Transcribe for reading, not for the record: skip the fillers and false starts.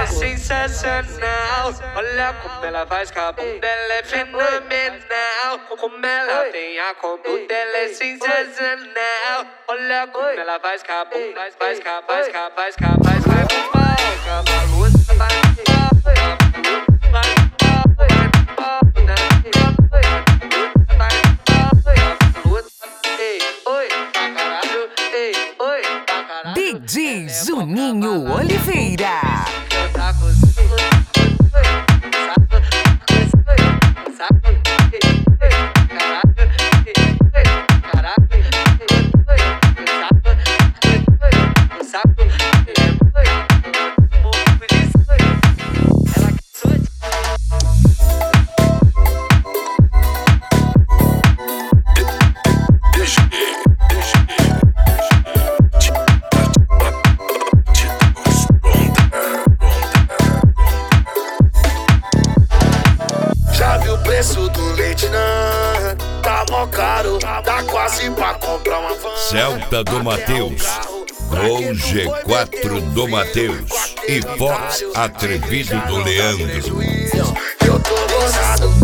é sensacional. Olha como ela faz, que a bunda ela é fenomenal. Como ela tem a conduta, ela é sensacional. Olha como ela faz, que a bunda faz, vai pro palco, a luz vai. DJ Juninho Oliveira. Celta do Mateus, Gol G4 do Mateus e Fox Atrevido do Leandro. Eu tô gozado.